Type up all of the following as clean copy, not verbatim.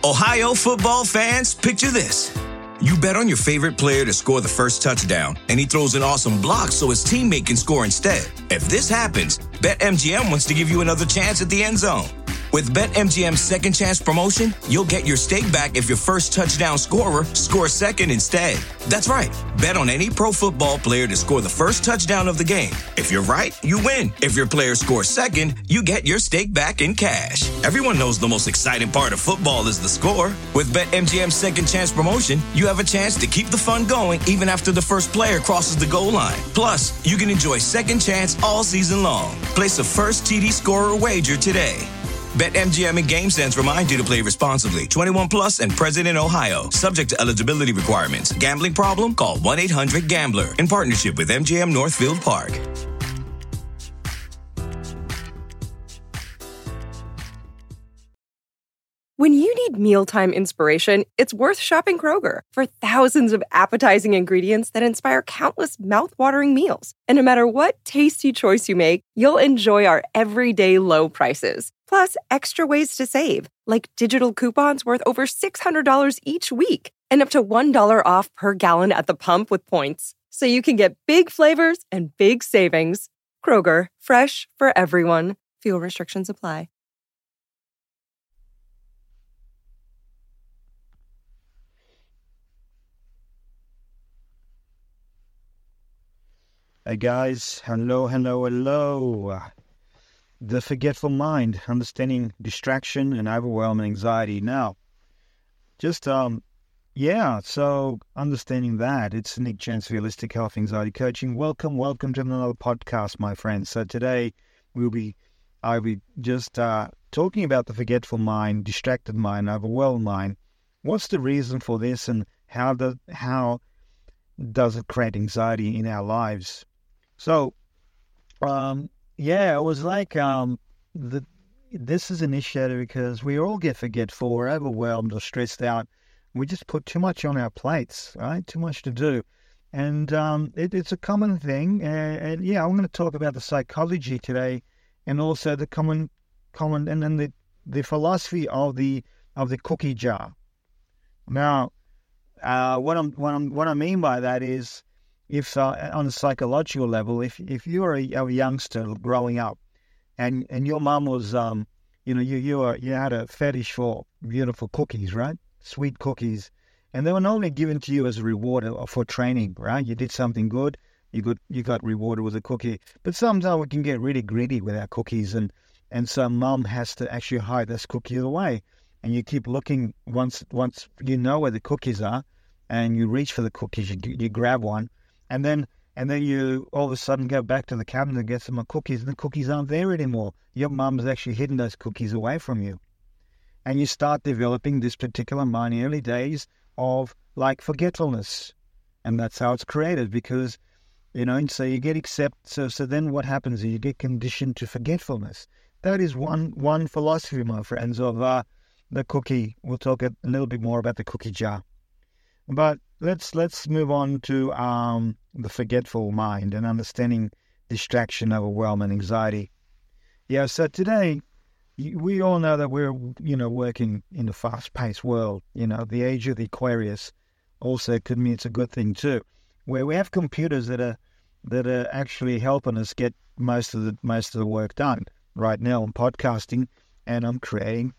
Ohio football fans, picture this. You bet on your favorite player to score the first touchdown, and he throws an awesome block so his teammate can score instead. If this happens, BetMGM wants to give you another chance at the end zone. With BetMGM's second chance promotion, you'll get your stake back if your first touchdown scorer scores second instead. That's right. Bet on any pro football player to score the first touchdown of the game. If you're right, you win. If your player scores second, you get your stake back in cash. Everyone knows the most exciting part of football is the score. With BetMGM's second chance promotion, you have a chance to keep the fun going even after the first player crosses the goal line. Plus, you can enjoy second chance all season long. Place a first TD scorer wager today. BetMGM and GameSense remind you to play responsibly. 21 plus and present in Ohio. Subject to eligibility requirements. Gambling problem? Call 1-800-GAMBLER. In partnership with MGM Northfield Park. When you need mealtime inspiration, it's worth shopping Kroger for thousands of appetizing ingredients that inspire countless mouth-watering meals. And no matter what tasty choice you make, you'll enjoy our everyday low prices. Plus, extra ways to save, like digital coupons worth over $600 each week and up to $1 off per gallon at the pump with points. So you can get big flavors and big savings. Kroger, fresh for everyone. Fuel restrictions apply. Hey guys, hello. The forgetful mind, understanding distraction and overwhelming anxiety. Now, just, so understanding that, it's Nick Jens, Holistic Health Anxiety Coaching. Welcome to another podcast, my friends. So today, I'll be just talking about the forgetful mind, distracted mind, overwhelmed mind. What's the reason for this and how does it create anxiety in our lives? So, it was like this is initiated because we all get forgetful, or overwhelmed or stressed out. We just put too much on our plates, right? Too much to do. And it's a common thing. I'm going to talk about the psychology today, and also the common and then the philosophy of the cookie jar. Now, what I mean by that is, if on a psychological level, if you're a youngster growing up, and your mum was you had a fetish for beautiful cookies, right? Sweet cookies, and they were normally given to you as a reward for training, right? You did something good, you got rewarded with a cookie. But sometimes we can get really greedy with our cookies, and so mum has to actually hide this cookie away, and you keep looking. Once you know where the cookies are, and you reach for the cookies, you grab one. And then you all of a sudden go back to the cabinet and get some more cookies, and the cookies aren't there anymore. Your mum's actually hidden those cookies away from you. And you start developing this particular mind in the early days of like forgetfulness. And that's how it's created, because, and so you get so then what happens is you get conditioned to forgetfulness. That is one philosophy, my friends, of the cookie. We'll talk a little bit more about the cookie jar. But let's move on to the forgetful mind and understanding distraction, overwhelm, and anxiety. Yeah, so today we all know that we're working in a fast-paced world. The age of the Aquarius also could mean it's a good thing too, where we have computers that are actually helping us get most of the work done. Right now, I'm podcasting and I'm creating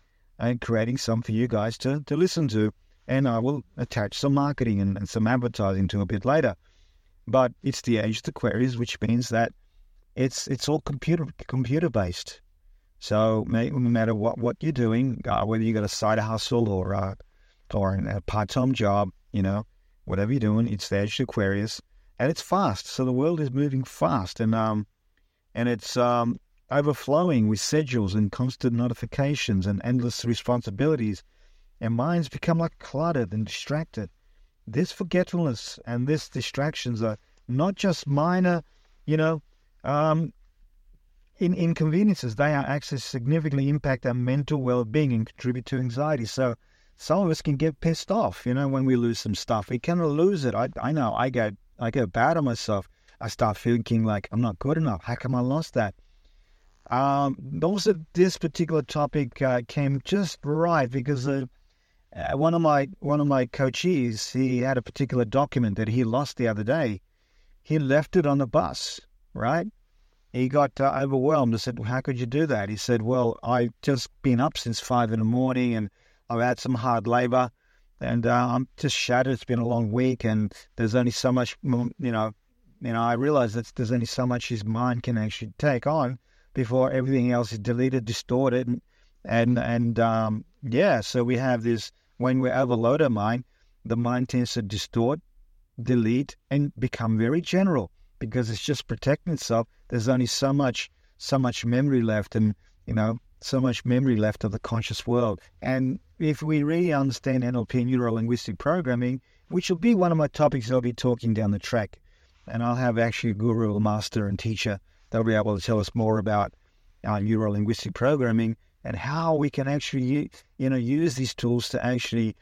some for you guys to listen to. And I will attach some marketing and some advertising to a bit later. But it's the age of the Aquarius, which means that it's all computer based. So no matter what you're doing, whether you got a side hustle or a part-time job, whatever you're doing, it's the age of Aquarius, and it's fast. So the world is moving fast, and it's overflowing with schedules and constant notifications and endless responsibilities. And minds become like cluttered and distracted. This forgetfulness and these distractions are not just minor, inconveniences. They are actually significantly impact our mental well-being and contribute to anxiety. So some of us can get pissed off, when we lose some stuff. We cannot lose it. I know. I go bad on myself. I start thinking like I'm not good enough. How come I lost that? Also, this particular topic came just right because One of my coachees, he had a particular document that he lost the other day. He left it on the bus, right? He got overwhelmed. I said, well, how could you do that? He said, well, I've just been up since 5 a.m. and I've had some hard labor and I'm just shattered. It's been a long week and there's only so much, I realize that there's only so much his mind can actually take on before everything else is deleted, distorted. So we have this, when we overload our mind, the mind tends to distort, delete, and become very general because it's just protecting itself. There's only so much memory left, and so much memory left of the conscious world. And if we really understand NLP, neuro-linguistic programming, which will be one of my topics I'll be talking down the track, and I'll have actually a guru, a master, and teacher that'll be able to tell us more about neuro-linguistic programming and how we can actually, use these tools to actually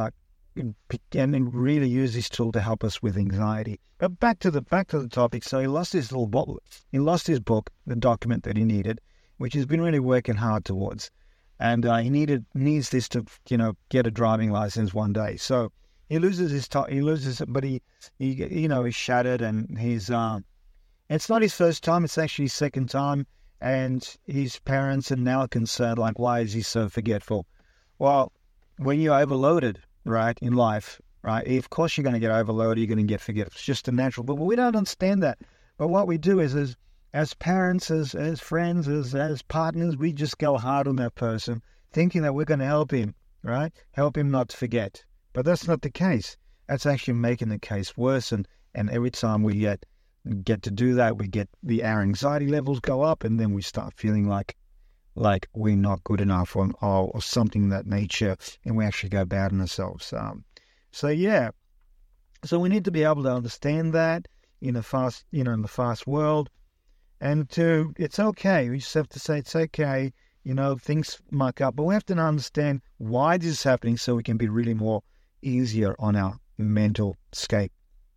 and really use this tool to help us with anxiety. But back to the topic. So he lost his he lost his book, the document that he needed, which he's been really working hard towards, and he needs this to get a driving license one day. So he loses but he's shattered, and he's it's not his first time. It's actually his second time. And his parents are now concerned, like, why is he so forgetful? Well, when you're overloaded, right, in life, right, of course you're going to get overloaded, you're going to get forgetful. It's just a natural. But we don't understand that. But what we do is as parents, as friends, as partners, we just go hard on that person, thinking that we're going to help him, right? Help him not to forget. But that's not the case. That's actually making the case worse. And every time we get to do that, our anxiety levels go up, and then we start feeling like we're not good enough or something of that nature, and we actually go bad on ourselves. So we need to be able to understand that in the fast world, and it's okay. We just have to say it's okay. Things muck up, but we have to understand why this is happening so we can be really more easier on our mental scape.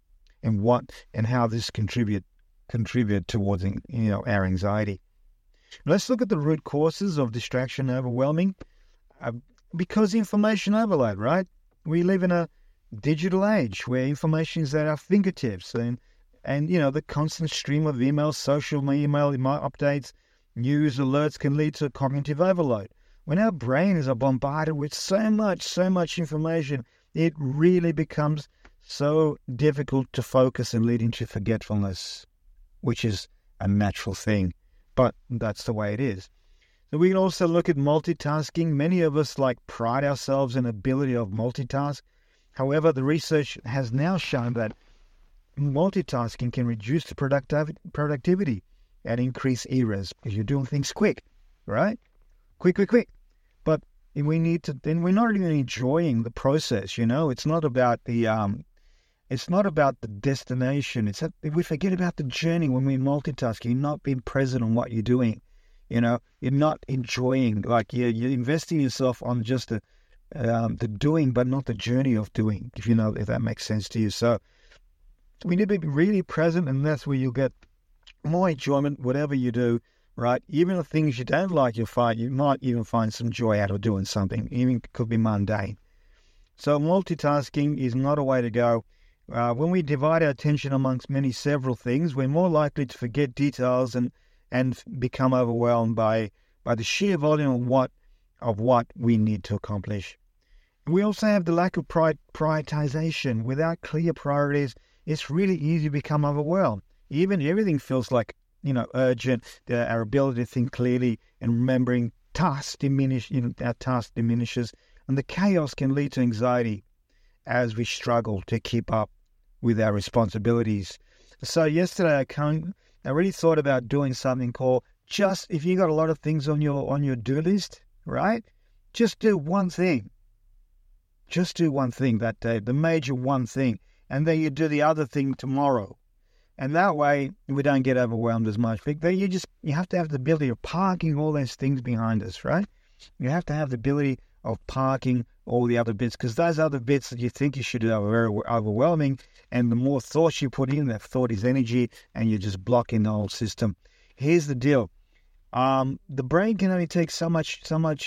And how this contribute towards our anxiety. Let's look at the root causes of distraction and overwhelming. Because information overload, right? We live in a digital age where information is at our fingertips, and the constant stream of emails, social email updates, news alerts can lead to cognitive overload. When our brain is bombarded with so much information, it really becomes so difficult to focus and leading to forgetfulness, which is a natural thing, but that's the way it is. So we can also look at multitasking. Many of us pride ourselves in the ability of multitask. However, the research has now shown that multitasking can reduce the productivity and increase errors because you're doing things quick, right? Quick. But we're not even enjoying the process. It's not about the destination. We forget about the journey when we're multitasking. You're not being present on what you're doing. You're not enjoying. You're investing yourself on just the doing, but not the journey of doing. If that makes sense to you. So we need to be really present, and that's where you'll get more enjoyment, whatever you do. Right? Even the things you don't like, you might even find some joy out of doing something. Even it could be mundane. So multitasking is not a way to go. When we divide our attention amongst several things, we're more likely to forget details and become overwhelmed by the sheer volume of what we need to accomplish. We also have the lack of prioritization. Without clear priorities, it's really easy to become overwhelmed. Even everything feels urgent. Our ability to think clearly and remembering tasks diminishes, and the chaos can lead to anxiety as we struggle to keep up with our responsibilities. So yesterday I really thought about doing something called if you got a lot of things on your do list, right? Just do one thing. Just do one thing that day, the major one thing, and then you do the other thing tomorrow. And that way we don't get overwhelmed as much. You have to have the ability of parking all those things behind us, right? You have to have the ability of parking all the other bits, because those other bits that you think you should do are very overwhelming, and the more thoughts you put in, that thought is energy, and you're just blocking the whole system. Here's the deal. The brain can only take so much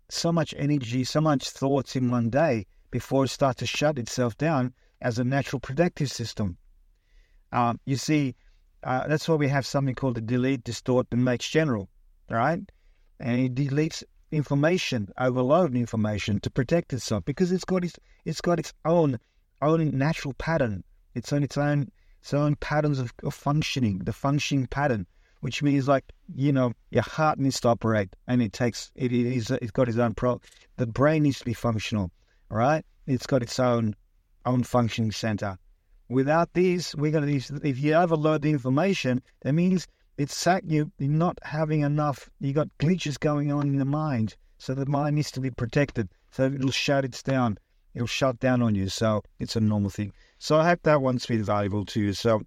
so much energy, so much thoughts in one day before it starts to shut itself down as a natural protective system. You see, that's why we have something called the delete, distort, and makes general, all right? And it deletes information, overload information to protect itself because it's got its own natural pattern. It's own patterns of functioning, the functioning pattern, which means your heart needs to operate, and it's got its own the brain needs to be functional, all right? It's got its own functioning center. Without these, if you overload the information, that means you're not having enough. You got glitches going on in the mind, so the mind needs to be protected. So it'll shut down. It'll shut down on you. So it's a normal thing. So I hope that one's been valuable to you. So,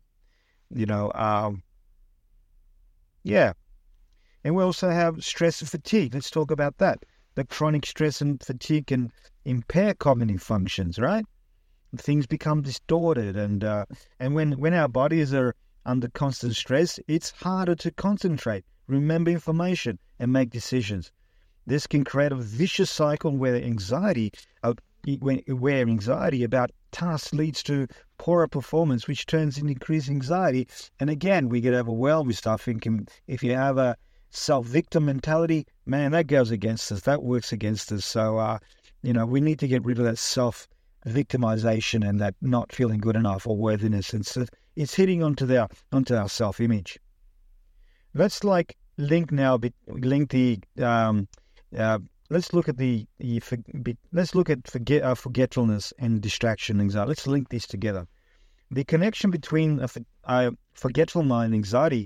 yeah. And we also have stress and fatigue. Let's talk about that. The chronic stress and fatigue can impair cognitive functions, right? Things become distorted, and when our bodies are under constant stress, it's harder to concentrate, remember information, and make decisions. This can create a vicious cycle where anxiety about tasks leads to poorer performance, which turns into increased anxiety. And again, we get overwhelmed with stuff. Thinking if you have a self-victim mentality, man, that goes against us. That works against us. So, we need to get rid of that self-victimization and that not feeling good enough or worthiness. And so it's hitting onto our self-image. Let's link forgetfulness and distraction anxiety. Let's link these together. The connection between a forgetful mind and anxiety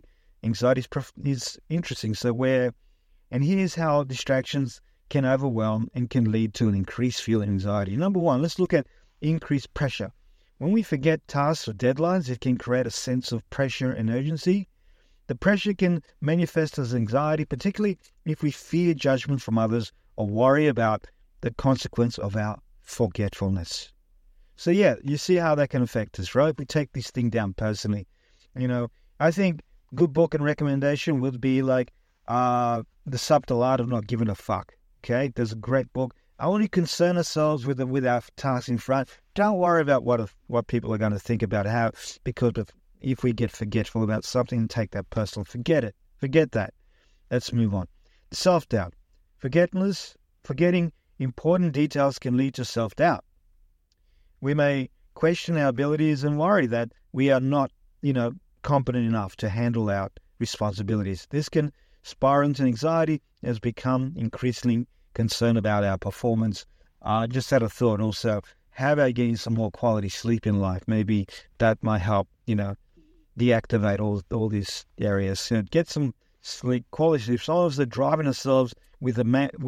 is interesting. And here's how distractions can overwhelm and can lead to an increased feeling of anxiety. Number one, let's look at increased pressure. When we forget tasks or deadlines, it can create a sense of pressure and urgency. The pressure can manifest as anxiety, particularly if we fear judgment from others or worry about the consequence of our forgetfulness. So yeah, you see how that can affect us, right? We take this thing down personally. I think good book and recommendation would be The Subtle Art of Not Giving a Fuck. Okay, there's a great book. Only concern ourselves with our tasks in front. Don't worry about what people are going to think about if we get forgetful about something, take that personal. Forget it. Forget that. Let's move on. Self-doubt. Forgetting important details can lead to self-doubt. We may question our abilities and worry that we are not, competent enough to handle our responsibilities. This can spiral into anxiety as become increasingly concerned about our performance. Just had a thought also, how about getting some more quality sleep in life? Maybe that might help, deactivate all these areas. Get some sleep, quality sleep. Some of us are driving ourselves with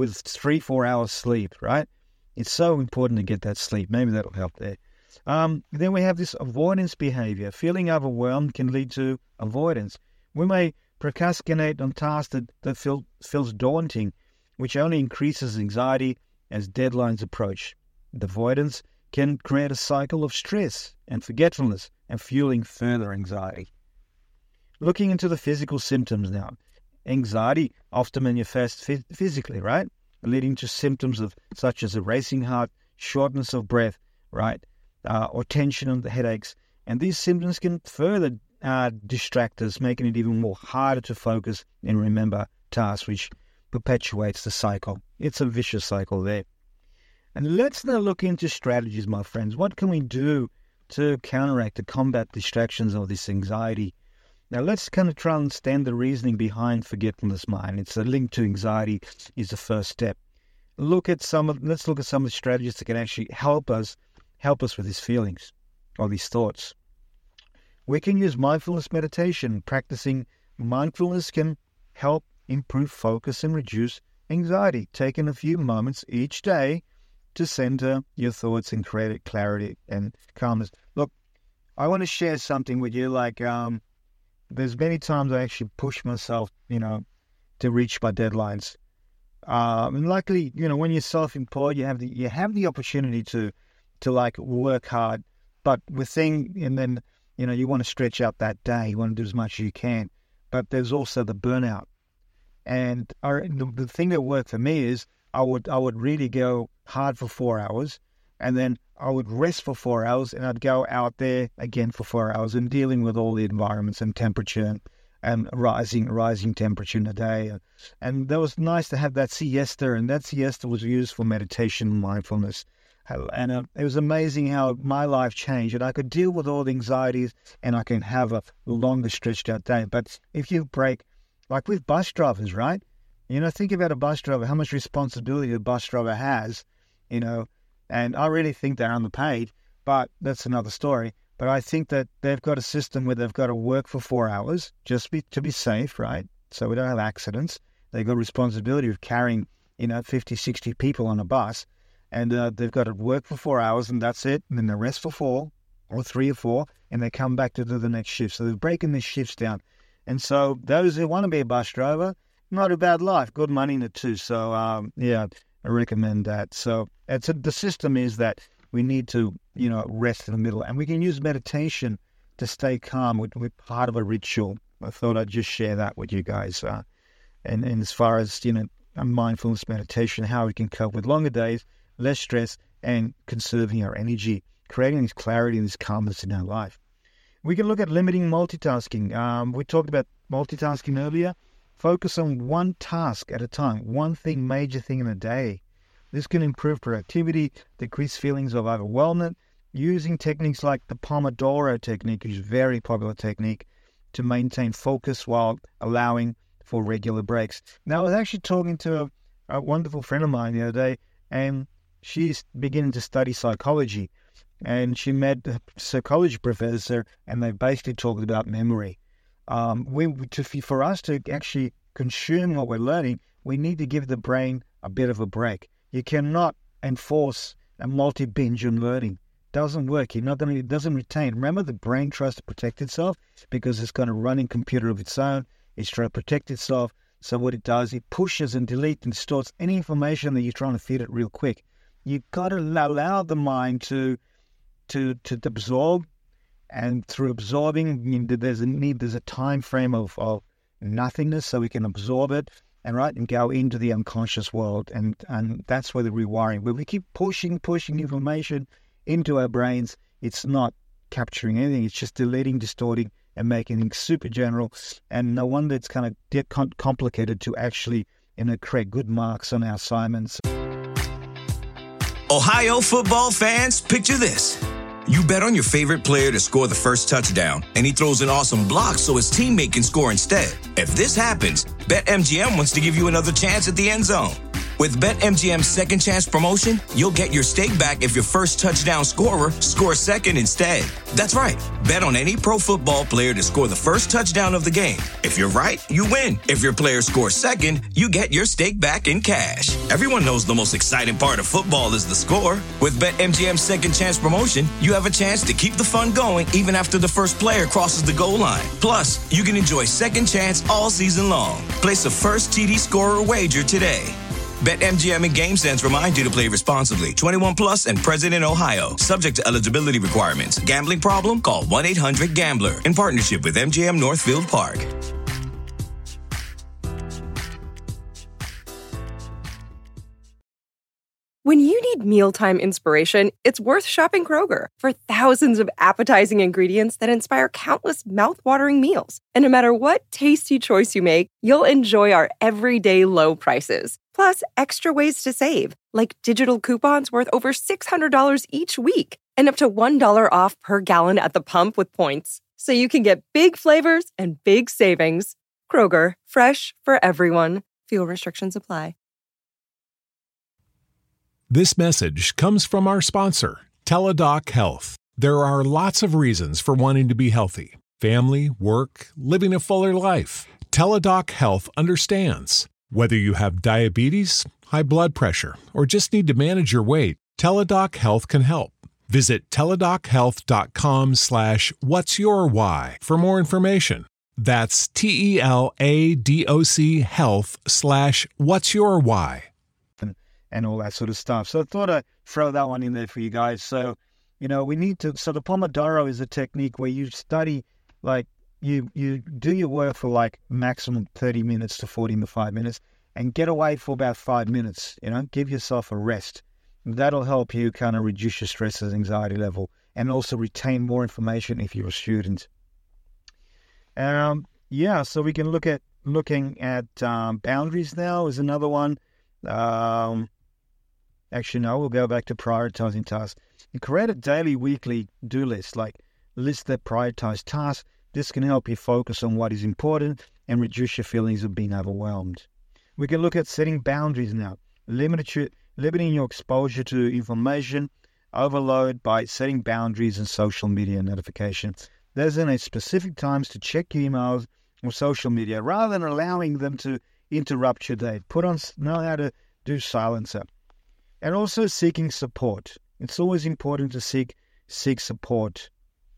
3-4 hours sleep, right? It's so important to get that sleep. Maybe that'll help there. Then we have this avoidance behavior. Feeling overwhelmed can lead to avoidance. We may procrastinate on tasks that feels daunting, which only increases anxiety as deadlines approach. The avoidance can create a cycle of stress and forgetfulness and fueling further anxiety. Looking into the physical symptoms now. Anxiety often manifests physically, right? Leading to symptoms such as a racing heart, shortness of breath, right? Or tension and the headaches. And these symptoms can further distract us, making it even more harder to focus and remember tasks, which perpetuates the cycle. It's a vicious cycle there. And let's now look into strategies, my friends. What can we do to counteract, to combat distractions of this anxiety? Now, let's kind of try and understand the reasoning behind forgetfulness mind. It's a link to anxiety is the first step. Let's look at some of the strategies that can actually help us with these feelings or these thoughts. We can use mindfulness meditation. Practicing mindfulness can help improve focus and reduce anxiety. Taking a few moments each day to center your thoughts and create clarity and calmness. Look, I want to share something with you. There's many times I actually push myself, to reach my deadlines. And luckily, when you're self-employed, you have the opportunity to work hard. But you want to stretch out that day. You want to do as much as you can. But there's also the burnout. And the thing that worked for me is I would really go hard for 4 hours, and then I would rest for 4 hours, and I'd go out there again for 4 hours and dealing with all the environments and temperature and rising temperature in the day. And that was nice to have that siesta, and that siesta was used for meditation and mindfulness. And it was amazing how my life changed, and I could deal with all the anxieties, and I can have a longer stretched out day. But if you break, like with bus drivers, right? Think about a bus driver, how much responsibility a bus driver has, and I really think they're underpaid, but that's another story. But I think that they've got a system where they've got to work for 4 hours to be safe, right? So we don't have accidents. They've got responsibility of carrying, 50, 60 people on a bus, and they've got to work for 4 hours, and that's it. And then they rest for 4 or 3 or 4, and they come back to do the next shift. So they're breaking these shifts down. And so those who want to be a bus driver, not a bad life, good money in it too. So, I recommend that. So the system is that we need to, rest in the middle. And we can use meditation to stay calm. We're part of a ritual. I thought I'd just share that with you guys. And as far as, mindfulness meditation, how we can cope with longer days, less stress, and conserving our energy, creating this clarity and this calmness in our life. We can look at limiting multitasking. We talked about multitasking earlier. Focus on one task at a time, one thing, major thing in a day. This can improve productivity, decrease feelings of overwhelmment, using techniques like the Pomodoro technique, which is a very popular technique, to maintain focus while allowing for regular breaks. Now, I was actually talking to a wonderful friend of mine the other day, and she's beginning to study psychology. And she met a psychology professor, and they basically talked about memory. For us to actually consume what we're learning, we need to give the brain a bit of a break. You cannot enforce a multi-binge on learning. Doesn't work. It doesn't retain. Remember, the brain tries to protect itself because it's got a running computer of its own. It's trying to protect itself. So what it does, it pushes and deletes and stores any information that you're trying to feed it real quick. You've got to allow the mind to absorb, and through absorbing, there's a time frame of nothingness, so we can absorb it and go into the unconscious world, and that's where the rewiring. When we keep pushing information into our brains, it's not capturing anything. It's just deleting, distorting, and making things super general. And no wonder it's kind of complicated to actually create good marks on our assignments. Ohio football fans, picture this. You bet on your favorite player to score the first touchdown, and he throws an awesome block so his teammate can score instead. If this happens, BetMGM wants to give you another chance at the end zone. With BetMGM's second chance promotion, you'll get your stake back if your first touchdown scorer scores second instead. That's right. Bet on any pro football player to score the first touchdown of the game. If you're right, you win. If your player scores second, you get your stake back in cash. Everyone knows the most exciting part of football is the score. With BetMGM's second chance promotion, you have a chance to keep the fun going even after the first player crosses the goal line. Plus, you can enjoy second chance all season long. Place a first TD scorer wager today. BetMGM and GameSense remind you to play responsibly. 21 plus and present in Ohio. Subject to eligibility requirements. Gambling problem? Call 1-800-GAMBLER. In partnership with MGM Northfield Park. When you need mealtime inspiration, it's worth shopping Kroger for thousands of appetizing ingredients that inspire countless mouth-watering meals. And no matter what tasty choice you make, you'll enjoy our everyday low prices. Plus, extra ways to save, like digital coupons worth over $600 each week and up to $1 off per gallon at the pump with points. So you can get big flavors and big savings. Kroger, fresh for everyone. Fuel restrictions apply. This message comes from our sponsor, Teladoc Health. There are lots of reasons for wanting to be healthy. Family, work, living a fuller life. Teladoc Health understands. Whether you have diabetes, high blood pressure, or just need to manage your weight, Teladoc Health can help. Visit teladochealth.com/what'syourwhy for more information. That's TELADOC health/what'syourwhy. And all that sort of stuff. So I thought I'd throw that one in there for you guys. So, we need to, so the Pomodoro is a technique where you study, like, you do your work for like maximum 30 minutes to 45 minutes, and get away for about 5 minutes. Give yourself a rest. That'll help you kind of reduce your stress and anxiety level, and also retain more information if you're a student. So we can looking at boundaries now is another one. Actually, no, we'll go back to prioritizing tasks. And create a daily, weekly do list, like list that prioritized tasks. This can help you focus on what is important and reduce your feelings of being overwhelmed. We can look at setting boundaries now, limiting your exposure to information overload by setting boundaries and social media notifications. Designate specific times to check your emails or social media rather than allowing them to interrupt your day. Know how to do silencer. And also seeking support. It's always important to seek support.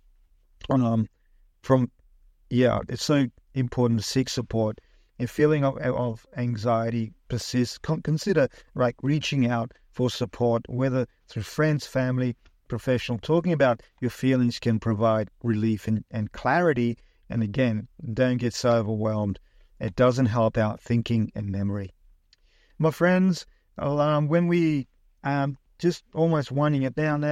It's so important to seek support. If feeling of anxiety persists, consider reaching out for support, whether through friends, family, professional. Talking about your feelings can provide relief and clarity. And again, don't get so overwhelmed. It doesn't help out thinking and memory. My friends, when we just almost winding it down,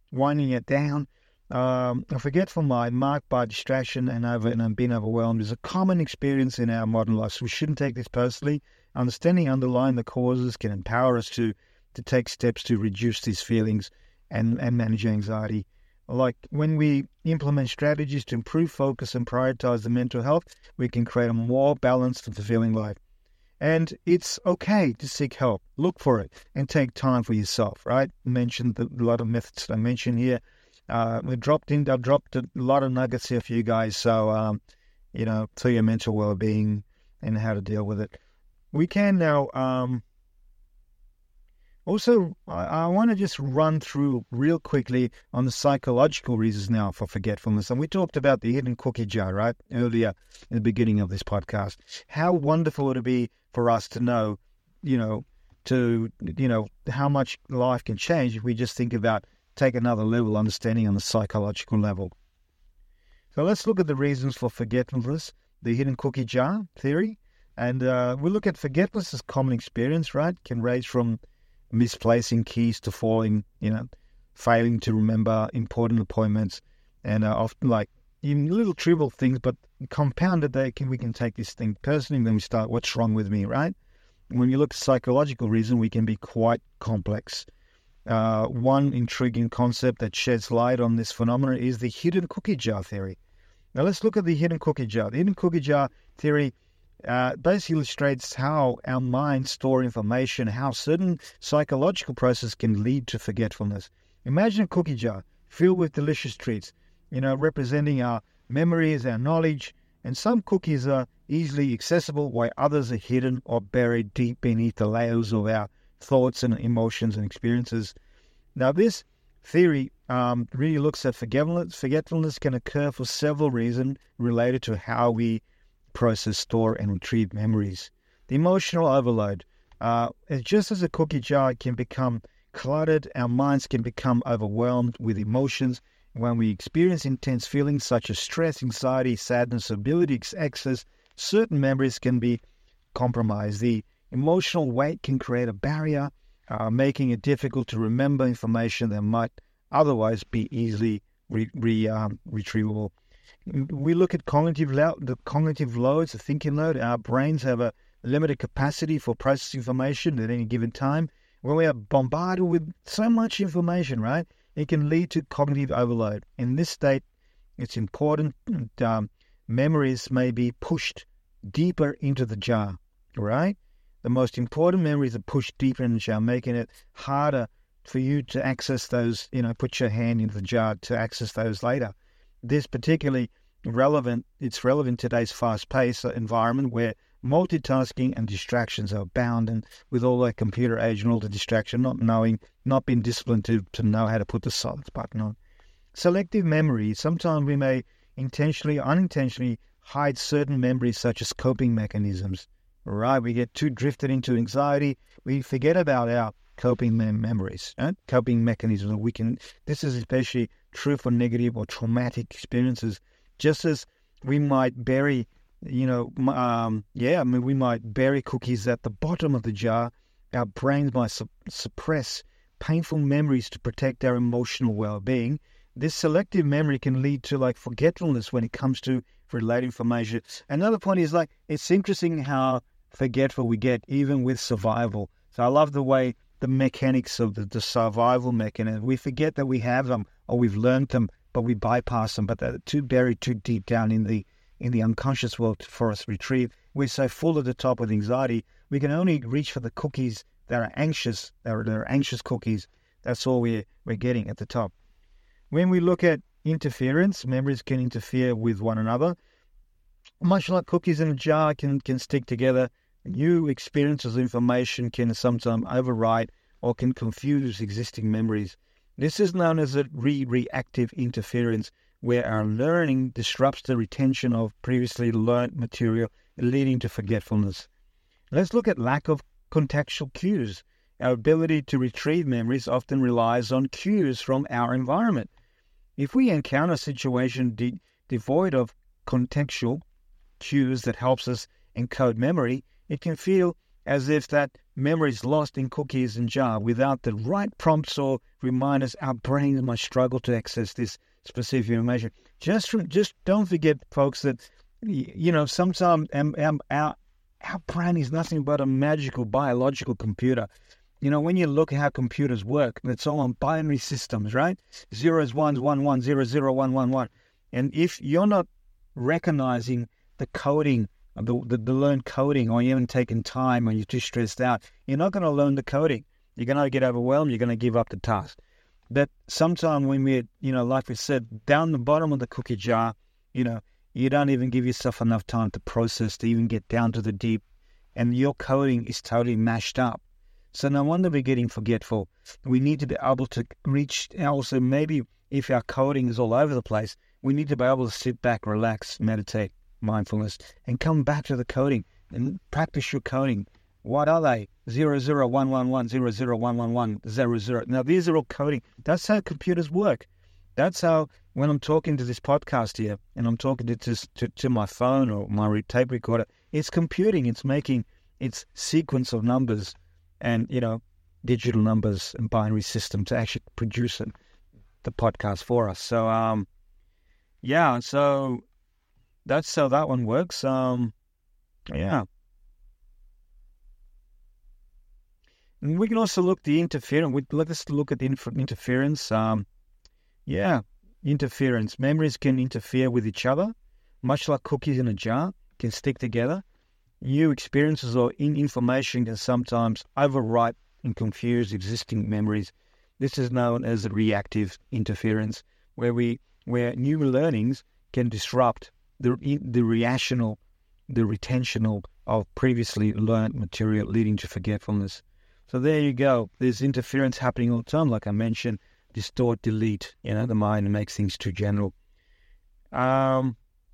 a forgetful mind marked by distraction and being overwhelmed is a common experience in our modern life. So we shouldn't take this personally. Understanding underlying the causes can empower us to take steps to reduce these feelings and manage anxiety. Like when we implement strategies to improve focus and prioritize the mental health, we can create a more balanced and fulfilling life. And it's okay to seek help. Look for it and take time for yourself, right? I mentioned a lot of methods that I mentioned here. I've dropped a lot of nuggets here for you guys. So, to your mental well-being and how to deal with it. We can now, also, I want to just run through real quickly on the psychological reasons now for forgetfulness. And we talked about the hidden cookie jar, right? Earlier in the beginning of this podcast. How wonderful it would be for us to know, how much life can change if we just think about take another level understanding on the psychological level. So let's look at the reasons for forgetfulness, the hidden cookie jar theory. And we'll look at forgetfulness as common experience, right? Can range from misplacing keys to failing to remember important appointments, and often even little trivial things, but compounded we can take this thing personally. Then we start, what's wrong with me, right? When you look at psychological reason, we can be quite complex. One intriguing concept that sheds light on this phenomenon is the hidden cookie jar theory. Now let's look at the hidden cookie jar. The hidden cookie jar theory basically illustrates how our minds store information, how certain psychological processes can lead to forgetfulness. Imagine a cookie jar filled with delicious treats, representing our memories, our knowledge, and some cookies are easily accessible while others are hidden or buried deep beneath the layers of our thoughts and emotions and experiences. Now, this theory really looks at forgetfulness. Forgetfulness can occur for several reasons related to how we process, store, and retrieve memories. The emotional overload. Just as a cookie jar can become cluttered, our minds can become overwhelmed with emotions. When we experience intense feelings such as stress, anxiety, sadness, ability to access certain memories can be compromised. The emotional weight can create a barrier, making it difficult to remember information that might otherwise be easily retrievable. We look at the cognitive loads, the thinking load. Our brains have a limited capacity for processing information at any given time. When we are bombarded with so much information, right, it can lead to cognitive overload. In this state, it's important memories may be pushed deeper into the jar, right? The most important memories are pushed deeper in the jar, making it harder for you to access those, put your hand into the jar to access those later. This particularly relevant, it's relevant in today's fast-paced environment where multitasking and distractions are abound, and with all that computer age and all the distraction, not being disciplined to know how to put the silence button on. Selective memory. Sometimes we may intentionally or unintentionally hide certain memories such as coping mechanisms. Right? We get too drifted into anxiety. We forget about our coping memories, coping mechanisms. This is especially true for negative or traumatic experiences. Just as we might bury we might bury cookies at the bottom of the jar. Our brains might suppress painful memories to protect our emotional well-being. This selective memory can lead to forgetfulness when it comes to related information. Another point is it's interesting how forgetful we get even with survival. So I love the way the mechanics of the survival mechanism, we forget that we have them or we've learned them, but we bypass them, but they're buried too deep down in the unconscious world for us to retrieve. We're so full at the top with anxiety, we can only reach for the cookies that are anxious. They're anxious cookies. That's all we're getting at the top. When we look at interference, memories can interfere with one another. Much like cookies in a jar can stick together, new experiences of information can sometimes override or can confuse existing memories. This is known as a reactive interference, where our learning disrupts the retention of previously learned material, leading to forgetfulness. Let's look at lack of contextual cues. Our ability to retrieve memories often relies on cues from our environment. If we encounter a situation devoid of contextual cues that helps us encode memory, it can feel as if that memory is lost in cookies and jar. Without the right prompts or reminders, our brains might struggle to access this specific information. Just don't forget, folks, that sometimes our brain is nothing but a magical biological computer. When you look at how computers work, it's all on binary systems, right? Zeros, ones, 1, 1, 0, 0, 1, 1, 1. And if you're not recognizing the coding, the learned coding, or you haven't taken time, or you're too stressed out, you're not going to learn the coding. You're going to get overwhelmed. You're going to give up the task. That sometime when we're, like we said, down the bottom of the cookie jar, you don't even give yourself enough time to process, to even get down to the deep, and your coding is totally mashed up. So no wonder we're getting forgetful. We need to be able to reach, also maybe if our coding is all over the place, we need to be able to sit back, relax, meditate, mindfulness, and come back to the coding and practice your coding. What are they? 0, 0, 1, 1, 1, 0, 0, 1, 1, 1, 0, 0. Now, these are all coding. That's how computers work. That's how, when I'm talking to this podcast here, and I'm talking to my phone or my tape recorder, it's computing. It's making its sequence of numbers and, digital numbers and binary system to actually produce the podcast for us. So, so that's how that one works. And we can also look the interference. Let's look at the interference. Interference. Memories can interfere with each other, much like cookies in a jar can stick together. New experiences or information can sometimes overwrite and confuse existing memories. This is known as a reactive interference, where new learnings can disrupt the retention of previously learned material, leading to forgetfulness. So there you go. There's interference happening all the time, like I mentioned. Distort, delete, the mind makes things too general. I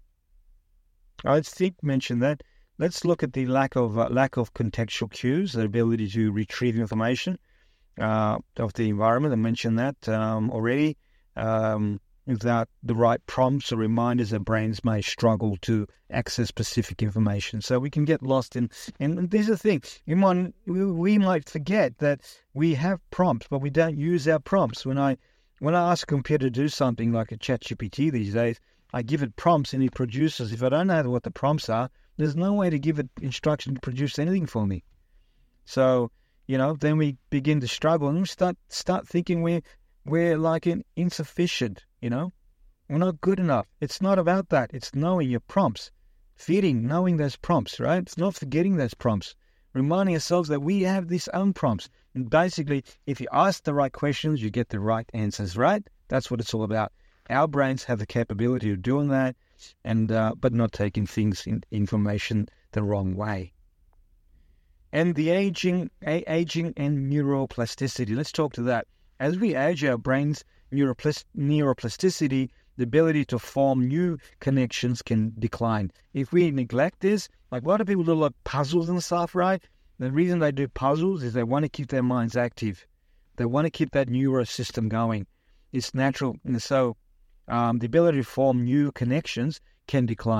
mentioned that. Let's look at the lack of contextual cues, the ability to retrieve information of the environment. I mentioned that already. Without the right prompts or reminders, our brains may struggle to access specific information. So we can get lost in. And there's the thing: we might forget that we have prompts, but we don't use our prompts. When I ask a computer to do something like a ChatGPT these days, I give it prompts and it produces. If I don't know what the prompts are, there's no way to give it instruction to produce anything for me. So then we begin to struggle and we start thinking we're like insufficient. We're not good enough. It's not about that. It's knowing your prompts, knowing those prompts, right? It's not forgetting those prompts, reminding ourselves that we have these own prompts. And basically, if you ask the right questions, you get the right answers, right? That's what it's all about. Our brains have the capability of doing that, and but not taking information the wrong way. And the aging and neuroplasticity. Let's talk to that. As we age, our brains neuroplasticity, the ability to form new connections, can decline. If we neglect this, like a lot of people do like puzzles and stuff, right? The reason they do puzzles is they want to keep their minds active. They want to keep that neurosystem going. It's natural. And so the ability to form new connections can decline.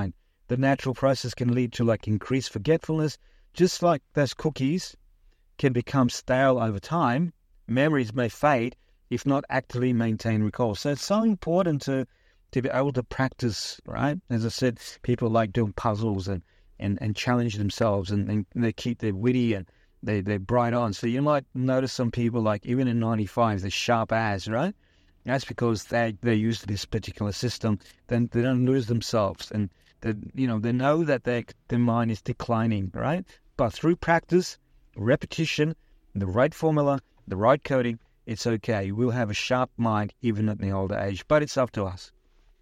the natural process can lead to like increased forgetfulness. Just like those cookies can become stale over time, memories may fade if not actively maintained recall. So it's so important to be able to practice, right? As I said, people like doing puzzles and challenge themselves, and they keep their witty and they're bright on. So you might notice some people, like even in 95, they're sharp as, right? That's because they're used to this particular system. Then they don't lose themselves, and they know that their mind is declining, right? But through practice, repetition, the right formula, the right coding, it's okay. You will have a sharp mind even at the older age, but it's up to us.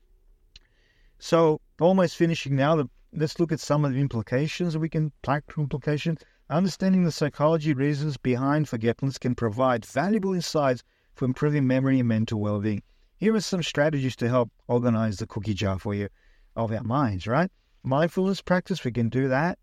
So almost finishing now. Let's look at some of the implications practical implications. Understanding the psychology reasons behind forgetfulness can provide valuable insights for improving memory and mental well-being. Here are some strategies to help organize the cookie jar for you of our minds, right? Mindfulness practice, we can do that.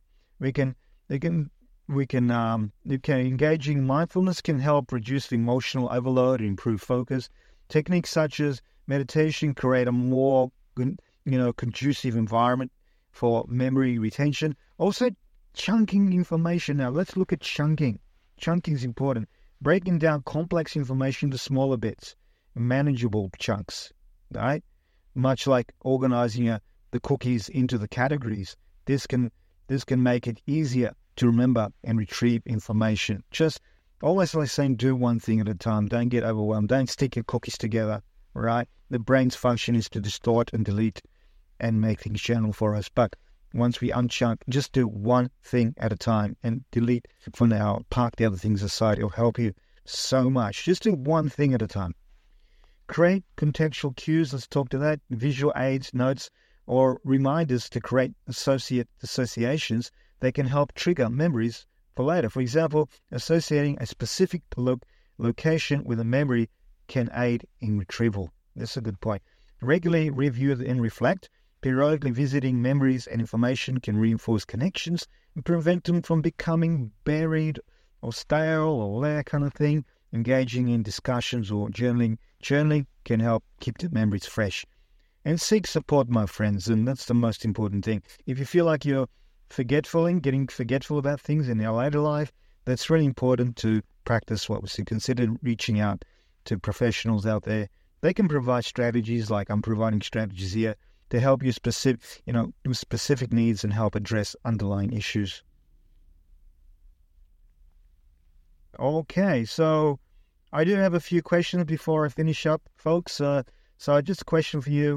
Engaging mindfulness can help reduce the emotional overload and improve focus. Techniques such as meditation create a more conducive environment for memory retention. Also, chunking information. Now, let's look at chunking. Chunking is important. Breaking down complex information to smaller bits, manageable chunks, right? Much like organizing the cookies into the categories. This can make it easier to remember and retrieve information. Just always like saying, do one thing at a time. Don't get overwhelmed. Don't stick your cookies together, right? The brain's function is to distort and delete and make things general for us. But once we unchunk, just do one thing at a time and delete for now. Park the other things aside. It'll help you so much. Just do one thing at a time. Create contextual cues. Let's talk to that. Visual aids, notes, or reminders to create associations that can help trigger memories for later. For example, associating a specific location with a memory can aid in retrieval. That's a good point. Regularly review and reflect. Periodically visiting memories and information can reinforce connections and prevent them from becoming buried or stale or that kind of thing. Engaging in discussions or journaling can help keep the memories fresh. And seek support, my friends, and that's the most important thing. If you feel like you're getting forgetful about things in your later life, that's really important to practice what was considered reaching out to professionals out there. They can provide strategies like I'm providing strategies here to help you with specific needs and help address underlying issues. Okay, so I do have a few questions before I finish up, folks. So just a question for you.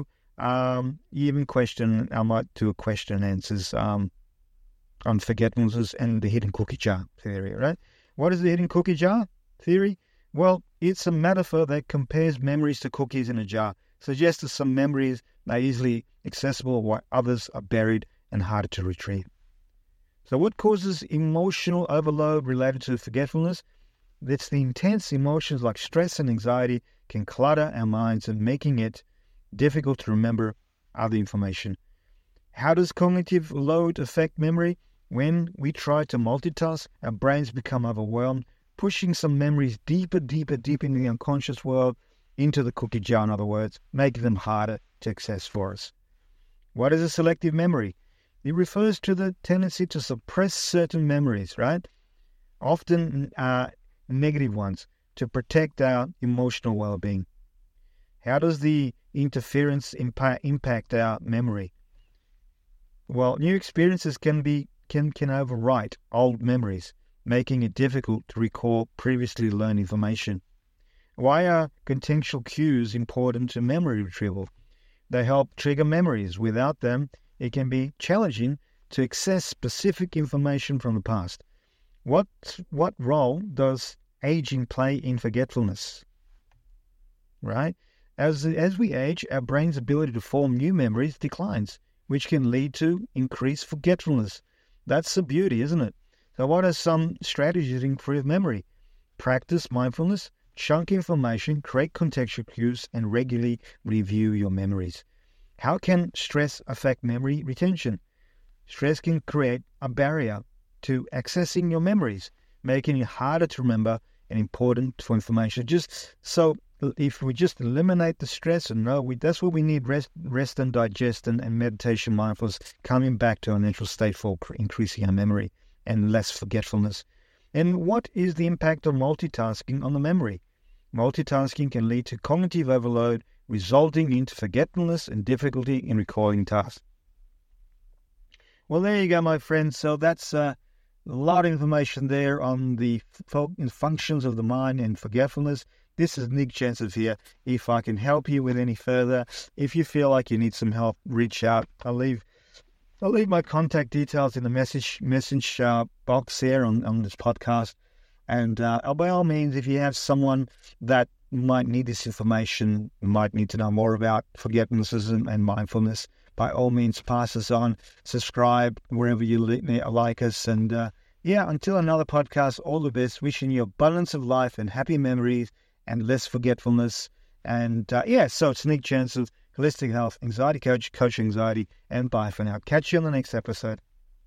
Even question, I might do a question and answers on forgetfulness and the hidden cookie jar theory, right? What is the hidden cookie jar theory? Well, it's a metaphor that compares memories to cookies in a jar. Suggests that some memories are easily accessible while others are buried and harder to retrieve. So what causes emotional overload related to forgetfulness? It's the intense emotions like stress and anxiety can clutter our minds and making it difficult to remember other information. How does cognitive load affect memory? When we try to multitask, our brains become overwhelmed, pushing some memories deeper into the unconscious world, into the cookie jar, in other words, making them harder to access for us. What is a selective memory? It refers to the tendency to suppress certain memories, right? Often negative ones, to protect our emotional well-being. How does the interference impact our memory? Well, new experiences can overwrite old memories, making it difficult to recall previously learned information. Why are contextual cues important to memory retrieval? They help trigger memories. Without them, it can be challenging to access specific information from the past. What role does aging play in forgetfulness? Right? As we age, our brain's ability to form new memories declines, which can lead to increased forgetfulness. That's the beauty, isn't it? So what are some strategies to improve memory? Practice mindfulness, chunk information, create contextual cues, and regularly review your memories. How can stress affect memory retention? Stress can create a barrier to accessing your memories, making it harder to remember and important for information. Just so if we just eliminate the stress and that's what we need, rest and digest and meditation, mindfulness, coming back to our natural state for increasing our memory and less forgetfulness. And what is the impact of multitasking on the memory? Multitasking can lead to cognitive overload, resulting into forgetfulness and difficulty in recalling tasks. Well, there you go, my friends. So that's a lot of information there on the functions of the mind and forgetfulness. This is Nick Jenseth here. If I can help you with any further, if you feel like you need some help, reach out. I'll leave my contact details in the message box here on this podcast. And by all means, if you have someone that might need this information, might need to know more about forgetfulness and mindfulness, by all means, pass us on. Subscribe wherever you like us. And until another podcast, all the best. Wishing you abundance of life and happy memories and less forgetfulness. And so it's Nick Jenseth, Holistic Health, Anxiety Coach, Coach Anxiety, and bye for now. Catch you on the next episode.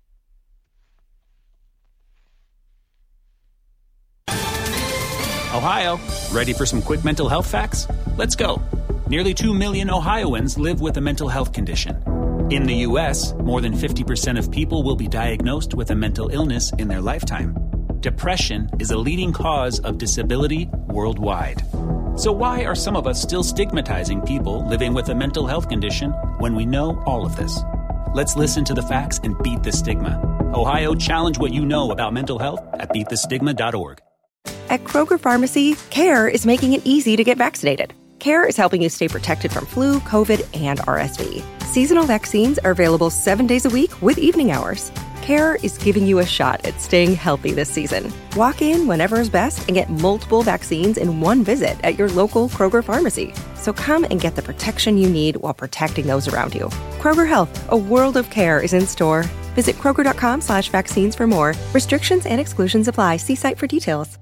Ohio, ready for some quick mental health facts? Let's go. Nearly 2 million Ohioans live with a mental health condition. In the U.S., more than 50% of people will be diagnosed with a mental illness in their lifetime. Depression is a leading cause of disability worldwide. So why are some of us still stigmatizing people living with a mental health condition when we know all of this? Let's listen to the facts and beat the stigma. Ohio, challenge what you know about mental health at beatthestigma.org. At Kroger Pharmacy, CARE is making it easy to get vaccinated. CARE is helping you stay protected from flu, COVID, and RSV. Seasonal vaccines are available 7 days a week with evening hours. CARE is giving you a shot at staying healthy this season. Walk in whenever is best and get multiple vaccines in one visit at your local Kroger Pharmacy. So come and get the protection you need while protecting those around you. Kroger Health, a world of care, is in store. Visit Kroger.com/vaccines for more. Restrictions and exclusions apply. See site for details.